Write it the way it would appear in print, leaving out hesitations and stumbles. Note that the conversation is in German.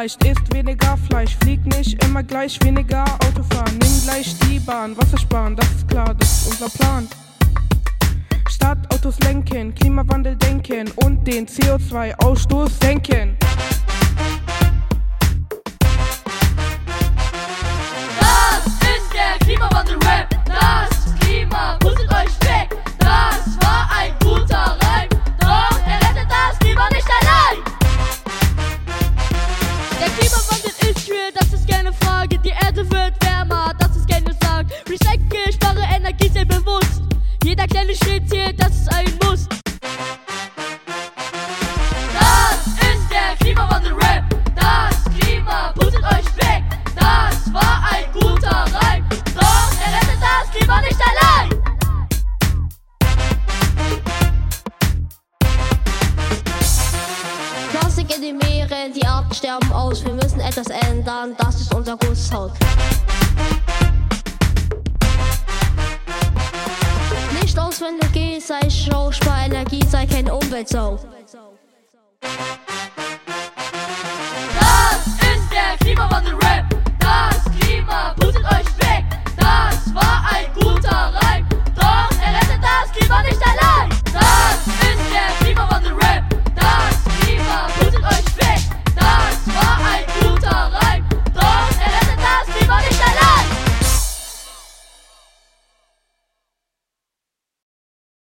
leicht, isst weniger Fleisch, flieg nicht immer gleich, weniger Autofahren, nimm gleich die Bahn, Wasser sparen, das ist klar, das ist unser Plan. Statt Autos lenken, Klimawandel denken und den CO2-Ausstoß senken. Das ist der Klimawandel-Rap, das Klima pustet euch weg. Das war ein guter Reim, doch er rettet das Klima nicht allein. Der Klimawandel ist real, das ist keine Frage. Die Erde wird wärmer, das ist keine Sage. Recycle, spare Energie, sehr bewusst. Jeder kleine Schritt zählt, das ist ein Muss. Das ist der Klimawandel-Rap, das Klima pustet euch weg. Das war ein guter Reim, doch er rettet das Klima nicht allein. Plastik in den Meeren, die Arten sterben aus. Wir müssen etwas ändern, das ist unser großes Haus. Nicht auswendig gehen, sei Show, spar Energie, sei keine Umweltsau. Das ist der Klimawandel-Rap.